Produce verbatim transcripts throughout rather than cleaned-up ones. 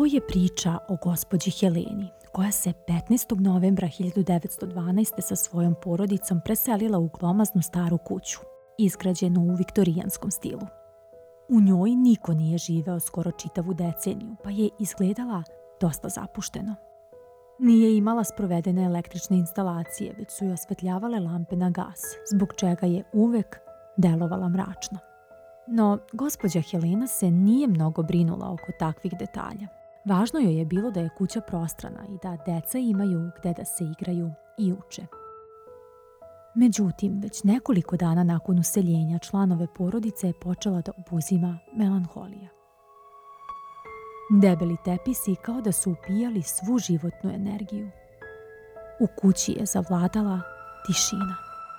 je priča o gospođi Heleni, koja se petnaestog novembra hiljadu devetsto dvanaeste. sa svojom porodicom preselila u glomaznu staru kuću, izgrađenu u viktorijanskom stilu. U njoj niko nije živeo skoro čitavu deceniju, pa je izgledala dosta zapušteno. Nije imala sprovedene električne instalacije, već su joj osvetljavale lampe na gas, zbog čega je uvek delovala mračno. No, gospođa Helena se nije mnogo brinula oko takvih detalja. Važno joj je bilo da je kuća prostrana i da deca imaju gde da se igraju i uče. Međutim, već nekoliko dana nakon useljenja članove porodice je počela da obuzima melanholija. Debeli tepisi kao da su upijali svu životnu energiju. U kući je zavladala tišina.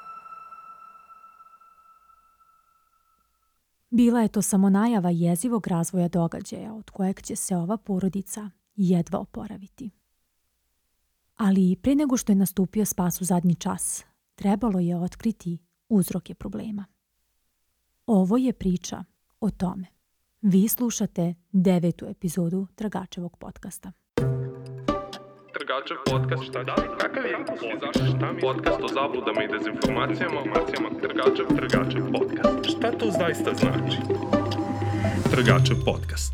Bila je to samo najava jezivog razvoja događaja od kojeg će se ova porodica jedva oporaviti. Ali pre nego što je nastupio spas u zadnji čas, trebalo je otkriti uzroke problema. Ovo je priča o tome. Vi slušate devetu epizodu Tragačevog podcasta. Tragačev podcast, šta da? Kakav je? Zašto šta mi? Podcast o zabludama i dezinformacijama, Tragačev, Tragačev podcast. Šta to zaista znači? Tragačev podcast.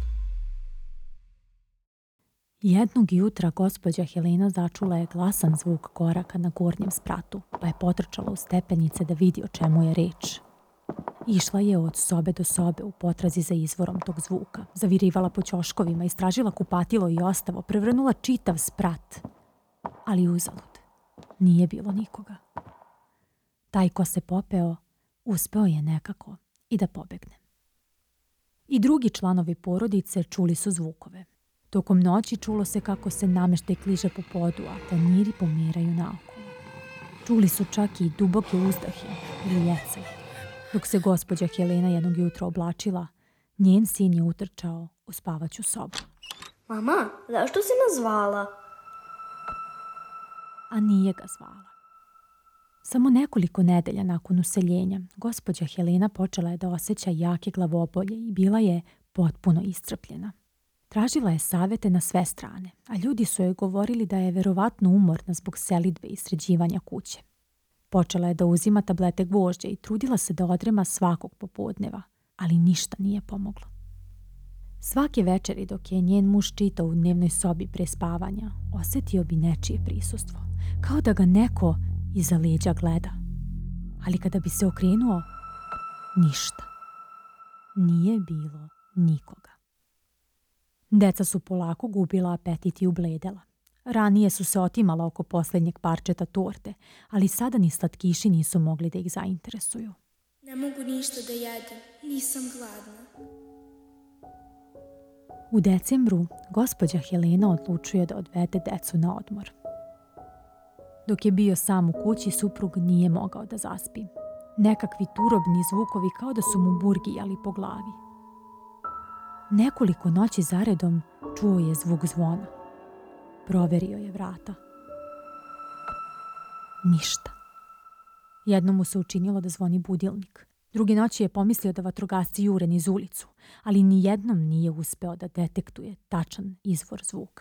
Jednog jutra gospođa Helena začula je glasan zvuk koraka na gornjem spratu, pa je potrčala u stepenice da vidi o čemu je reč. Išla je od sobe do sobe u potrazi za izvorom tog zvuka, zavirivala po ćoškovima, istražila kupatilo i ostavo, prevrnula čitav sprat. Ali uzalud, nije bilo nikoga. Taj ko se popeo, uspeo je nekako i da pobegne. I drugi članovi porodice čuli su zvukove. Tokom noći čulo se kako se nameštaj kliže po podu, a tanjiri pomeraju naokolo. Čuli su čak i duboke uzdahe ili jece. Dok se gospođa Helena jednog jutra oblačila, njen sin je utrčao u spavaću sobu. Mama, zašto si nas zvala? A nije ga zvala. Samo nekoliko nedelja nakon useljenja, gospođa Helena počela je da osjeća jake glavobolje i bila je potpuno iscrpljena. Tražila je savete na sve strane, a ljudi su joj govorili da je verovatno umorna zbog selidbe i sređivanja kuće. Počela je da uzima tablete gvožđa i trudila se da odrema svakog popodneva, ali ništa nije pomoglo. Svake večeri dok je njen muž čitao u dnevnoj sobi pre spavanja, osjetio bi nečije prisustvo, kao da ga neko iza leđa gleda. Ali kada bi se okrenuo, ništa. Nije bilo nikoga. Deca su polako gubila apetit i ubledela. Ranije su se otimala oko posljednjeg parčeta torte, ali sada ni slatkiši nisu mogli da ih zainteresuju. Ne mogu ništa da jedem, nisam gladna. U decembru gospođa Helena odlučuje da odvede decu na odmor. Dok je bio sam u kući, suprug nije mogao da zaspi. Nekakvi turobni zvukovi kao da su mu burgijali po glavi. Nekoliko noći zaredom čuo je zvuk zvona. Proverio je vrata. Ništa. Jednom mu se učinilo da zvoni budilnik. Druge noći je pomislio da vatrogasci jure niz ulicu, ali ni jednom nije uspeo da detektuje tačan izvor zvuka.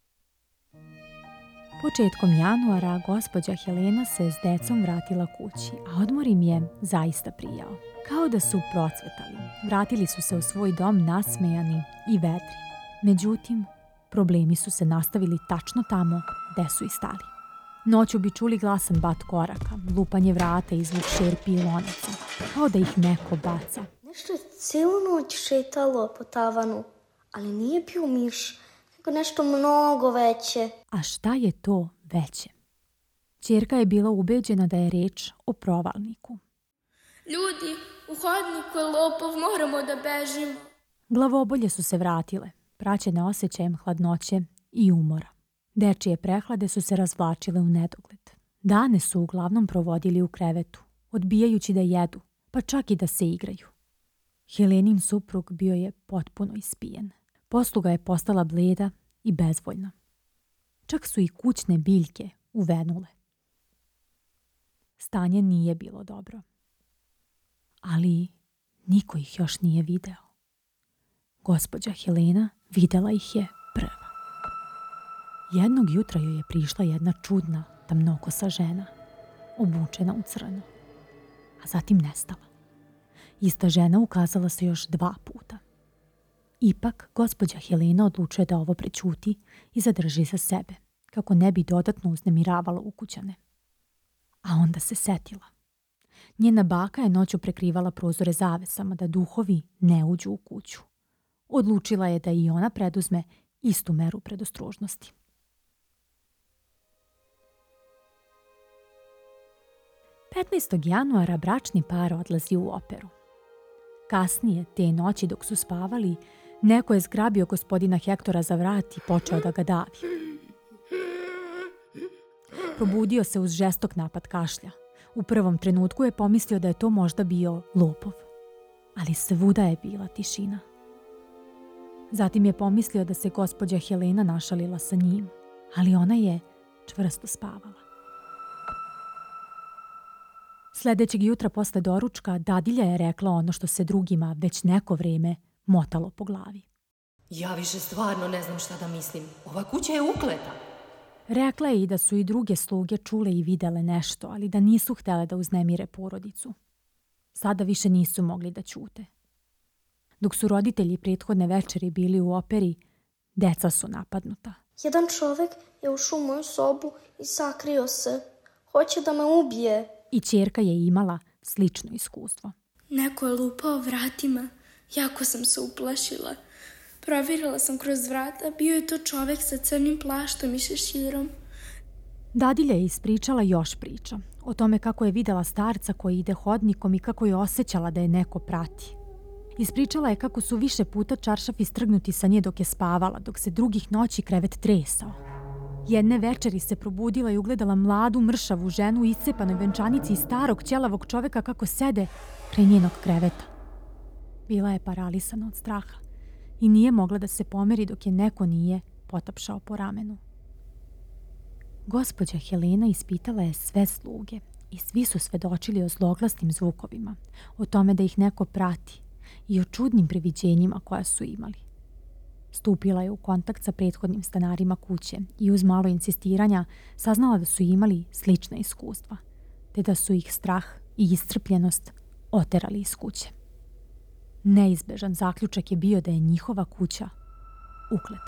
Početkom januara gospođa Helena se s decom vratila kući, a odmor im je zaista prijao. Kao da su procvetali. Vratili su se u svoj dom nasmejani i vedri. Međutim, problemi su se nastavili tačno tamo gde su i stali. Noću bi čuli glasan bat koraka, lupanje vrata i zvuk šerpi i lonaca, kao da ih neko baca. Nešto je cijelu noć šetalo po tavanu, ali nije bio miš, nego nešto mnogo veće. A šta je to veće? Ćerka je bila ubeđena da je reč o provalniku. Ljudi, u hodniku je lopov, moramo da bežimo. Glavobolje su se vratile, praćene osjećajem hladnoće i umora. Dečije prehlade su se razvlačile u nedogled. Dane su uglavnom provodili u krevetu, odbijajući da jedu, pa čak i da se igraju. Helenin suprug bio je potpuno ispijen. Posluga je postala bleda i bezvoljna. Čak su i kućne biljke uvenule. Stanje nije bilo dobro. Ali niko ih još nije video. Gospođa Helena videla ih je prva. Jednog jutra joj je prišla jedna čudna, tamnokosa žena, obučena u crno, a zatim nestala. Ista žena ukazala se još dva puta. Ipak, gospođa Helena odlučuje da ovo prećuti i zadrži za sebe, kako ne bi dodatno uznemiravala ukućane. A onda se setila. Njena baka je noću prekrivala prozore zavesama da duhovi ne uđu u kuću. Odlučila je da i ona preduzme istu meru predostrožnosti. petnaestog januara bračni par odlazi u operu. Kasnije, te noći dok su spavali, neko je zgrabio gospodina Hektora za vrat i počeo da ga davi. Probudio se uz žestok napad kašlja. U prvom trenutku je pomislio da je to možda bio lopov, ali svuda je bila tišina. Zatim je pomislio da se gospođa Helena našalila sa njim, ali ona je čvrsto spavala. Sljedećeg jutra posle doručka dadilja je rekla ono što se drugima već neko vrijeme motalo po glavi. Ja više stvarno ne znam šta da mislim. Ova kuća je ukleta. Rekla je i da su i druge sluge čule i videle nešto, ali da nisu htjele da uznemire porodicu. Sada više nisu mogli da ćute. Dok su roditelji prethodne večeri bili u operi, deca su napadnuta. Jedan čovjek je ušao u moju sobu i sakrio se. Hoće da me ubije. I ćerka je imala slično iskustvo. Neko je lupao vratima. Jako sam se uplašila. Provjerila sam kroz vrata. Bio je to čovjek sa crnim plaštom i šeširom. Dadilja je ispričala još priča. O tome kako je vidjela starca koji ide hodnikom i kako je osjećala da je neko prati. Ispričala je kako su više puta čaršafi strgnuti sa nje dok je spavala, dok se drugih noći krevet tresao. Jedne večeri se probudila i ugledala mladu mršavu ženu u iscepanoj venčanici i starog ćelavog čoveka kako sede kraj njenog kreveta. Bila je paralisana od straha i nije mogla da se pomeri dok je neko nije potapšao po ramenu. Gospođa Helena ispitala je sve sluge i svi su svedočili o zloglasnim zvukovima, o tome da ih neko prati i o čudnim priviđenjima koja su imali. Stupila je u kontakt sa prethodnim stanarima kuće i uz malo insistiranja saznala da su imali slična iskustva, te da su ih strah i iscrpljenost oterali iz kuće. Neizbežan zaključak je bio da je njihova kuća ukleta.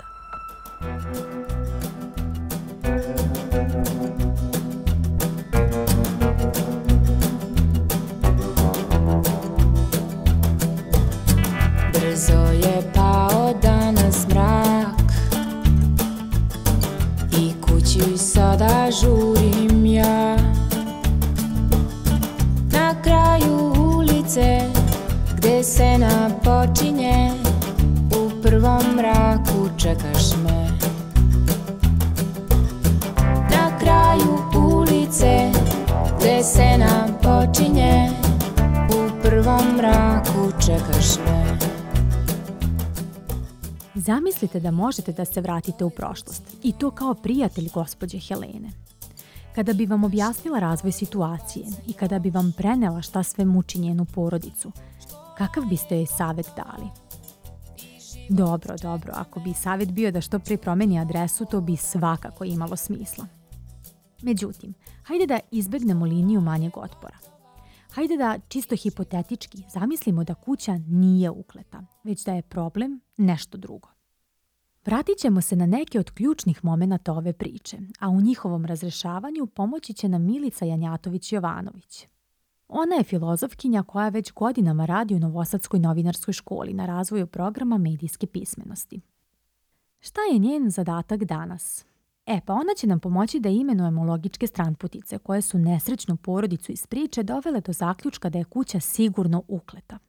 Brzo je pao danas mrak i kući sada žurim ja. Na kraju ulice gde se napočinje, u prvom mraku čekaš me. Na kraju ulice gde se napočinje, u prvom mraku čekaš me. Zamislite da možete da se vratite u prošlost i to kao prijatelj gospođe Helene. Kada bi vam objasnila razvoj situacije i kada bi vam prenela šta sve muči njenu porodicu, kakav biste joj savjet dali? Dobro, dobro, ako bi savjet bio da što prije promeni adresu, to bi svakako imalo smisla. Međutim, hajde da izbegnemo liniju manjeg otpora. Hajde da čisto hipotetički zamislimo da kuća nije ukleta, već da je problem nešto drugo. Vratit ćemo se na neke od ključnih momenata ove priče, a u njihovom razrešavanju pomoći će nam Milica Janjatović-Jovanović. Ona je filozofkinja koja već godinama radi u Novosadskoj novinarskoj školi na razvoju programa medijske pismenosti. Šta je njen zadatak danas? E, pa ona će nam pomoći da imenujemo logičke stranputice koje su nesrećnu porodicu iz priče dovele do zaključka da je kuća sigurno ukleta.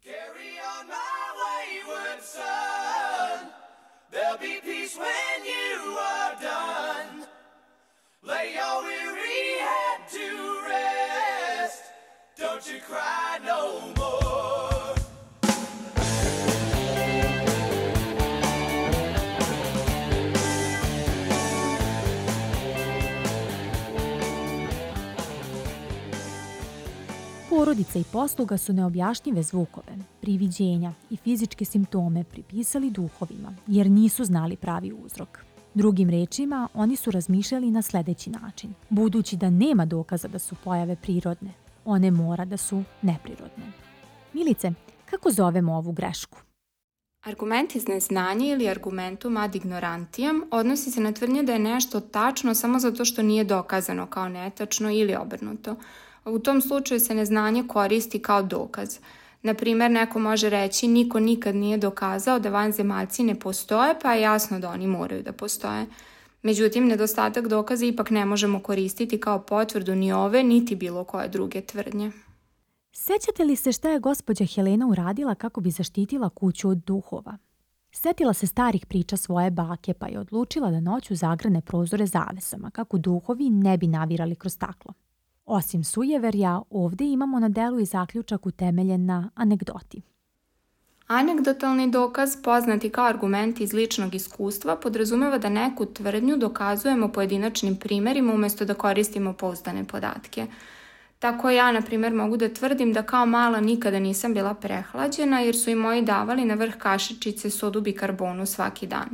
Porodica i posluga su neobjašnjive zvukove, priviđenja i fizičke simptome pripisali duhovima, jer nisu znali pravi uzrok. Drugim rečima, oni su razmišljali na sljedeći način. Budući da nema dokaza da su pojave prirodne, one mora da su neprirodne. Milice, kako zovemo ovu grešku? Argument iz neznanja ili argumentum ad ignorantiam odnosi se na tvrdnje da je nešto tačno samo zato što nije dokazano kao netačno ili obrnuto. U tom slučaju se neznanje koristi kao dokaz. Na primjer, neko može reći niko nikad nije dokazao da vanzemaljci ne postoje, pa je jasno da oni moraju da postoje. Međutim, nedostatak dokaza ipak ne možemo koristiti kao potvrdu ni ove, niti bilo koje druge tvrdnje. Sjećate li se šta je gospođa Helena uradila kako bi zaštitila kuću od duhova? Sjetila se starih priča svoje bake, pa je odlučila da noću zagrne prozore zavesama kako duhovi ne bi navirali kroz staklo. Osim sujeverja, ovdje imamo na delu i zaključak utemeljen na anegdoti. Anegdotalni dokaz, poznati kao argument iz ličnog iskustva, podrazumeva da neku tvrdnju dokazujemo pojedinačnim primjerima umjesto da koristimo pouzdane podatke. Tako ja, na primjer, mogu da tvrdim da kao mala nikada nisam bila prehlađena jer su i moji davali na vrh kašičice sodu bikarbonu svaki dan.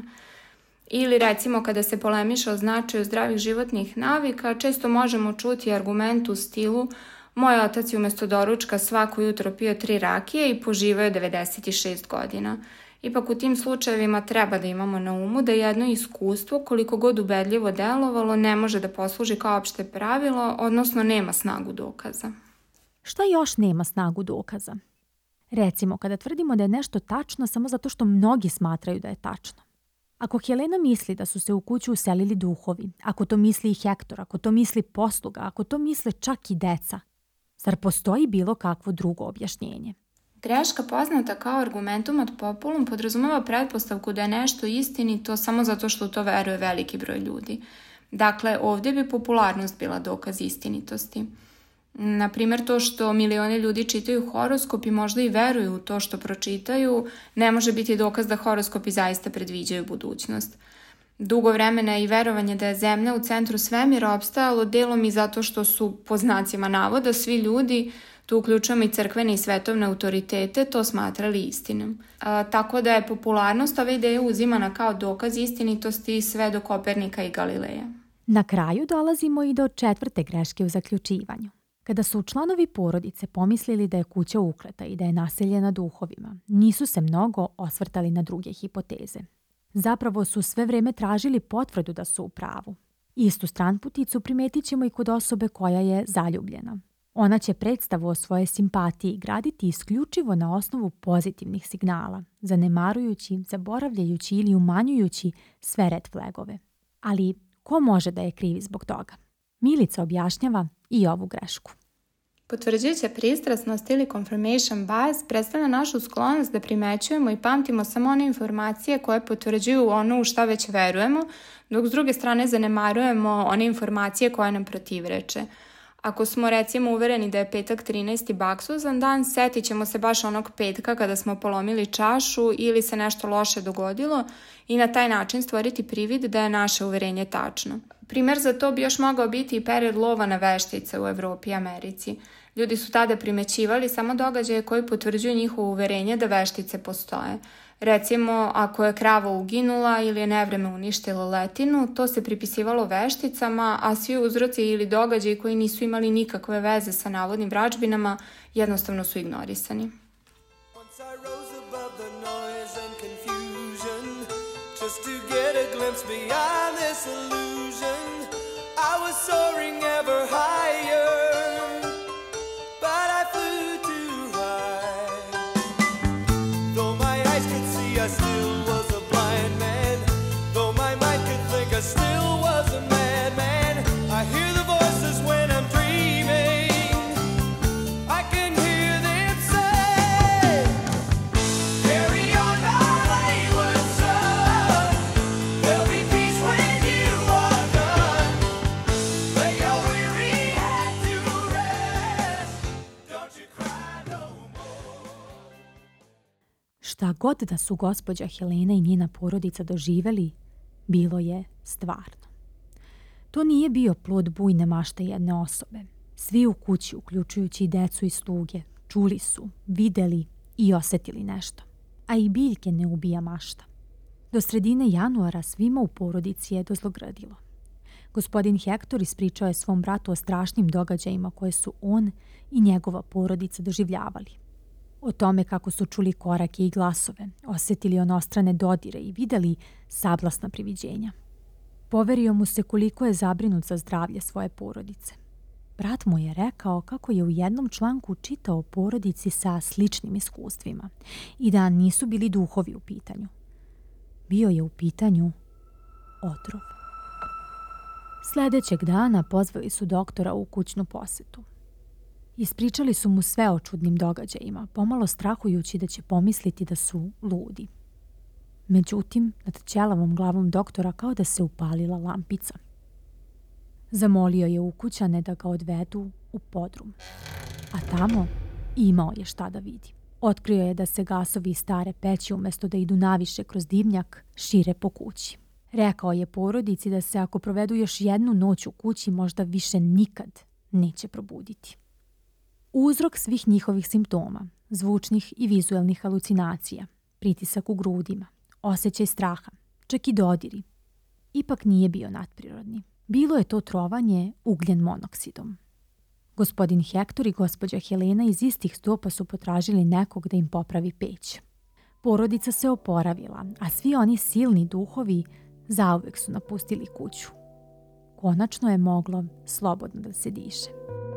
Ili recimo kada se polemiše o značaju zdravih životnih navika, često možemo čuti argument u stilu moj otac je umjesto doručka svako jutro pio tri rakije i poživio je devedeset šest godina. Ipak u tim slučajevima treba da imamo na umu da jedno iskustvo, koliko god ubedljivo delovalo, ne može da posluži kao opšte pravilo, odnosno nema snagu dokaza. Šta još nema snagu dokaza? Recimo, kada tvrdimo da je nešto tačno samo zato što mnogi smatraju da je tačno. Ako Helena misli da su se u kuću uselili duhovi, ako to misli i Hektor, ako to misli posluga, ako to misle čak i deca, zar postoji bilo kakvo drugo objašnjenje? Greška poznata kao argumentum ad populum podrazumeva pretpostavku da je nešto istinito samo zato što u to veruje veliki broj ljudi. Dakle, ovdje bi popularnost bila dokaz istinitosti. Na primjer, to što milioni ljudi čitaju horoskop i možda i veruju u to što pročitaju, ne može biti dokaz da horoskopi zaista predviđaju budućnost. Dugo vremena je i verovanje da je Zemlja u centru svemira opstajalo delom i zato što su, po znacima navoda, svi ljudi, tu uključujemo i crkvene i svetovne autoritete, to smatrali istinom. A, tako da je popularnost ove ideje uzimana kao dokaz istinitosti sve do Kopernika i Galileja. Na kraju dolazimo i do četvrte greške u zaključivanju. Kada su članovi porodice pomislili da je kuća ukleta i da je naseljena duhovima, nisu se mnogo osvrtali na druge hipoteze. Zapravo su sve vrijeme tražili potvrdu da su u pravu. Istu stranputicu primetit ćemo i kod osobe koja je zaljubljena. Ona će predstavu o svojoj simpatiji graditi isključivo na osnovu pozitivnih signala, zanemarujući, zaboravljajući ili umanjujući sve red flagove. Ali ko može da je krivi zbog toga? Milica objašnjava i ovu grešku. Potvrđujuća pristrasnost ili confirmation bias predstavlja našu sklonost da primećujemo i pamtimo samo one informacije koje potvrđuju ono u šta već verujemo, dok s druge strane zanemarujemo one informacije koje nam protivreče. Ako smo recimo uvereni da je petak trinaesti baksuzan dan, setit ćemo se baš onog petka kada smo polomili čašu ili se nešto loše dogodilo i na taj način stvoriti privid da je naše uverenje tačno. Primjer za to bi još mogao biti i period lova na veštice u Evropi i Americi. Ljudi su tada primećivali samo događaje koji potvrđuju njihovo uverenje da veštice postoje. Recimo, ako je krava uginula ili je nevreme uništilo letinu, to se pripisivalo vešticama, a svi uzroci ili događaji koji nisu imali nikakve veze sa navodnim vračbinama jednostavno su ignorisani. Šta god da su gospođa Helena i njena porodica doživjeli, bilo je stvarno. To nije bio plod bujne mašte jedne osobe. Svi u kući, uključujući i decu i sluge, čuli su, vidjeli i osjetili nešto. A i biljke ne ubija mašta. Do sredine januara svima u porodici je dozlogrdilo. Gospodin Hektor ispričao je svom bratu o strašnim događajima koje su on i njegova porodica doživljavali. O tome kako su čuli korake i glasove, osjetili onostrane dodire i videli sablasna priviđenja. Poverio mu se koliko je zabrinut za zdravlje svoje porodice. Brat mu je rekao kako je u jednom članku čitao o porodici sa sličnim iskustvima i da nisu bili duhovi u pitanju. Bio je u pitanju otrov. Sljedećeg dana pozvali su doktora u kućnu posjetu. Ispričali su mu sve o čudnim događajima, pomalo strahujući da će pomisliti da su ludi. Međutim, nad ćelavom glavom doktora kao da se upalila lampica. Zamolio je ukućane da ga odvedu u podrum, a tamo imao je šta da vidi. Otkrio je da se gasovi iz stare peći umjesto da idu naviše kroz dimnjak, šire po kući. Rekao je porodici da se ako provedu još jednu noć u kući možda više nikad neće probuditi. Uzrok svih njihovih simptoma, zvučnih i vizualnih halucinacija, pritisak u grudima, osjećaj straha, čak i dodiri, ipak nije bio nadprirodni. Bilo je to trovanje ugljen monoksidom. Gospodin Hektor i gospođa Helena iz istih stopa su potražili nekog da im popravi peć. Porodica se oporavila, a svi oni silni duhovi zauvek su napustili kuću. Konačno je moglo slobodno da se diše.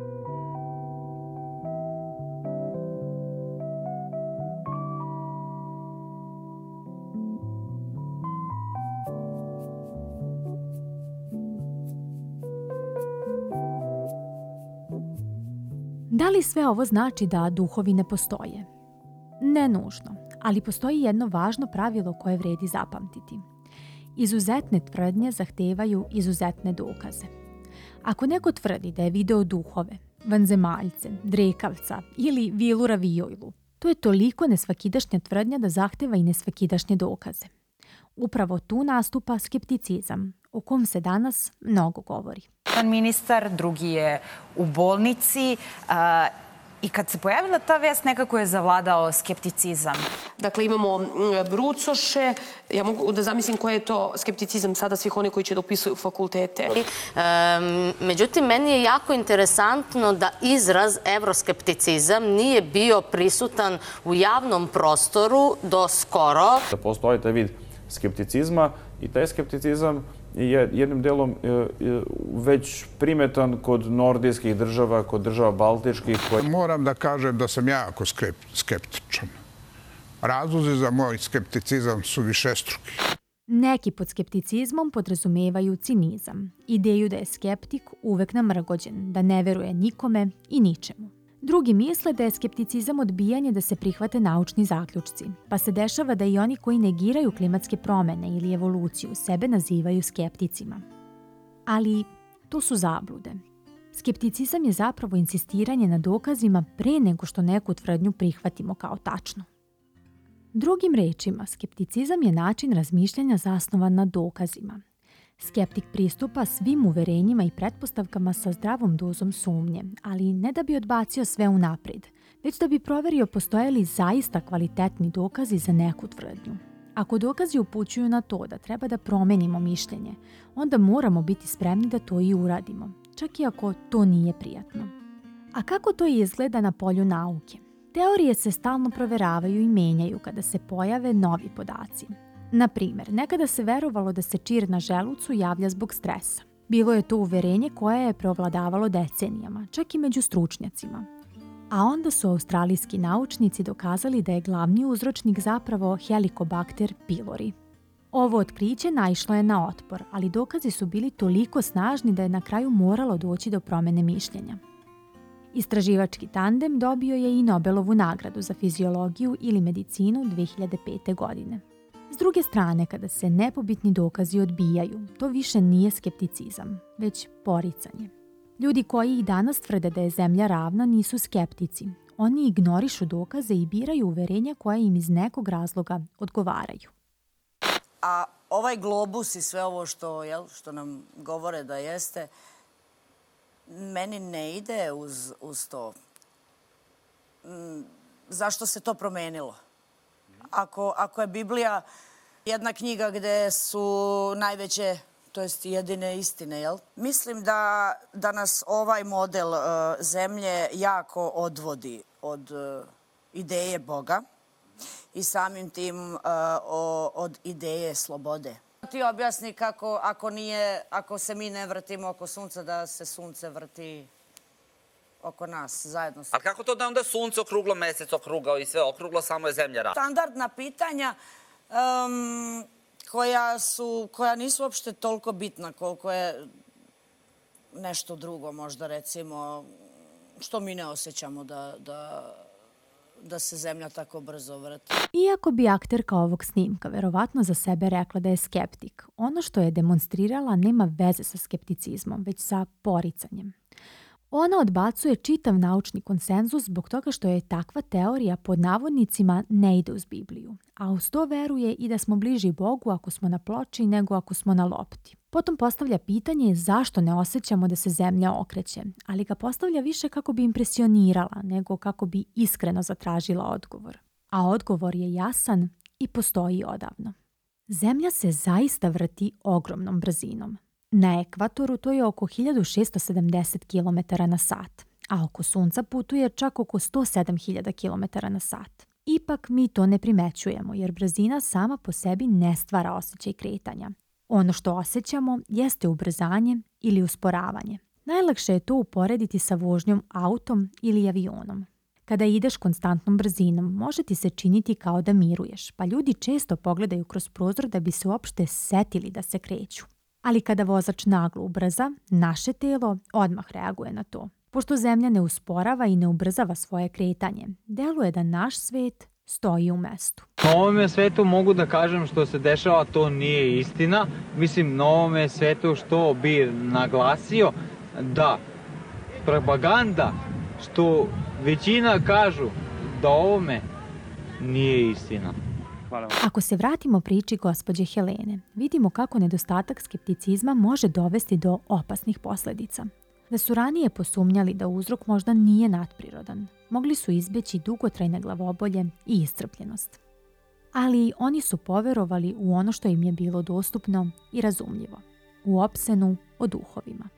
Da li sve ovo znači da duhovi ne postoje? Ne nužno, ali postoji jedno važno pravilo koje vredi zapamtiti. Izuzetne tvrdnje zahtevaju izuzetne dokaze. Ako neko tvrdi da je video duhove, vanzemaljce, drekavca ili vilu ravijojlu, to je toliko nesvakidašnja tvrdnja da zahteva i nesvakidašnje dokaze. Upravo tu nastupa skepticizam, o kom se danas mnogo govori. Jedan ministar, drugi je u bolnici a, i kad se pojavila ta vest nekako je zavladao skepticizam. Dakle, imamo brucoše, ja mogu da zamislim koji je to skepticizam sada svih oni koji će da upisuju fakultete. E, međutim, meni je jako interesantno da izraz evroskepticizam nije bio prisutan u javnom prostoru do skoro. Da postoji taj vid skepticizma i taj skepticizam je jednim delom već primetan kod nordijskih država, kod država baltičkih. Moram da kažem da sam jako skeptičan. Razlozi za moj skepticizam su višestruki. Neki pod skepticizmom podrazumevaju cinizam, ideju da je skeptik uvek namrgođen, da ne veruje nikome i ničemu. Drugi misle da je skepticizam odbijanje da se prihvate naučni zaključci, pa se dešava da i oni koji negiraju klimatske promene ili evoluciju sebe nazivaju skepticima. Ali to su zablude. Skepticizam je zapravo insistiranje na dokazima pre nego što neku tvrdnju prihvatimo kao tačno. Drugim rečima, skepticizam je način razmišljanja zasnovan na dokazima. Skeptik pristupa svim uverenjima i pretpostavkama sa zdravom dozom sumnje, ali ne da bi odbacio sve unaprijed, već da bi proverio postoje li zaista kvalitetni dokazi za neku tvrdnju. Ako dokazi upućuju na to da treba da promenimo mišljenje, onda moramo biti spremni da to i uradimo, čak i ako to nije prijatno. A kako to izgleda na polju nauke? Teorije se stalno proveravaju i menjaju kada se pojave novi podaci. Na primjer, nekada se verovalo da se čir na želucu javlja zbog stresa. Bilo je to uverenje koje je preovladavalo decenijama, čak i među stručnjacima. A onda su australijski naučnici dokazali da je glavni uzročnik zapravo Helicobacter pylori. Ovo otkriće naišlo je na otpor, ali dokazi su bili toliko snažni da je na kraju moralo doći do promene mišljenja. Istraživački tandem dobio je i Nobelovu nagradu za fiziologiju ili medicinu dve hiljade pete. godine. S druge strane, kada se nepobitni dokazi odbijaju, to više nije skepticizam, već poricanje. Ljudi koji i danas tvrde da je zemlja ravna nisu skeptici. Oni ignorišu dokaze i biraju uverenja koja im iz nekog razloga odgovaraju. A ovaj globus i sve ovo što, jel, što nam govore da jeste, meni ne ide uz, uz to. Zašto se to promenilo? Ako, ako je Biblija Jedna knjiga gde su najveće, to jest jedine istine, jel? Mislim da, da nas ovaj model uh, zemlje jako odvodi od uh, ideje Boga i samim tim uh, o, od ideje slobode. Ti objasni kako, ako, nije, ako se mi ne vrtimo oko sunca, da se sunce vrti oko nas, zajedno. Ali kako to da onda sunce okruglo, mesec okrugao i sve okruglo, samo je zemlja rad? Standardna pitanja um, koja, su, koja nisu uopšte toliko bitna koliko je nešto drugo, možda recimo, što mi ne osjećamo da, da, da se zemlja tako brzo vrti. Iako bi akterka ovog snimka verovatno za sebe rekla da je skeptik, ono što je demonstrirala nema veze sa skepticizmom, već sa poricanjem. Ona odbacuje čitav naučni konsenzus zbog toga što je takva teorija pod navodnicima ne ide uz Bibliju, a uz to veruje i da smo bliži Bogu ako smo na ploči nego ako smo na lopti. Potom postavlja pitanje zašto ne osjećamo da se zemlja okreće, ali ga postavlja više kako bi impresionirala nego kako bi iskreno zatražila odgovor. A odgovor je jasan i postoji odavno. Zemlja se zaista vrti ogromnom brzinom. Na ekvatoru to je oko hiljadu šesto sedamdeset kilometara na sat, a oko Sunca putuje čak oko sto sedam hiljada kilometara na sat. Ipak mi to ne primećujemo jer brzina sama po sebi ne stvara osjećaj kretanja. Ono što osjećamo jeste ubrzanje ili usporavanje. Najlakše je to uporediti sa vožnjom autom ili avionom. Kada ideš konstantnom brzinom, može ti se činiti kao da miruješ, pa ljudi često pogledaju kroz prozor da bi se uopšte setili da se kreću. Ali kada vozač naglo ubrza, naše telo odmah reaguje na to. Pošto zemlja ne usporava i ne ubrzava svoje kretanje, deluje da naš svet stoji u mestu. Na ovome svetu mogu da kažem što se dešava, to nije istina. Mislim, na ovome svetu što bi naglasio da propaganda što većina kažu da ovome nije istina. Ako se vratimo priči gospođe Helene, vidimo kako nedostatak skepticizma može dovesti do opasnih posljedica. Da su ranije posumnjali da uzrok možda nije nadprirodan, mogli su izbjeći dugotrajne glavobolje i iscrpljenost. Ali oni su poverovali u ono što im je bilo dostupno i razumljivo, u opsenu o duhovima.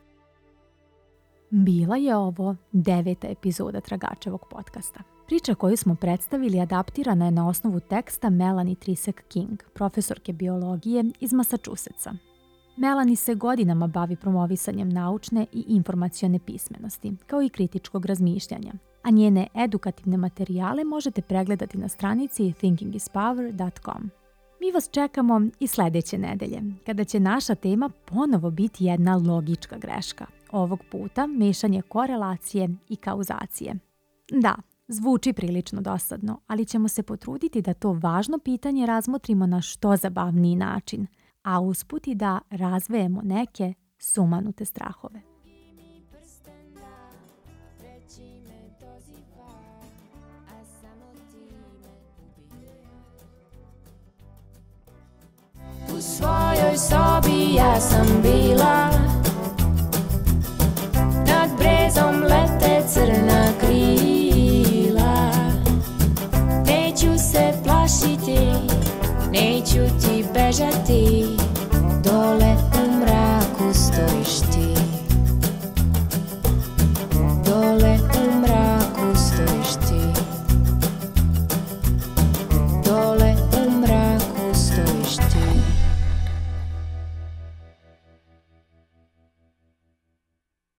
Bila je ovo deveta epizoda Tragačevog podcasta. Priča koju smo predstavili adaptirana je na osnovu teksta Melanie Trisek King, profesorke biologije iz Massachusettsa. Melanie se godinama bavi promovisanjem naučne i informacione pismenosti, kao i kritičkog razmišljanja, a njene edukativne materijale možete pregledati na stranici thinking is power dot com. Mi vas čekamo i sljedeće nedelje, kada će naša tema ponovo biti jedna logička greška. Ovog puta mešanje korelacije i kauzacije. Da, zvuči prilično dosadno, ali ćemo se potruditi da to važno pitanje razmotrimo na što zabavniji način, a usput i da razvejemo neke sumanute strahove. U svojoj sobi ja sam bila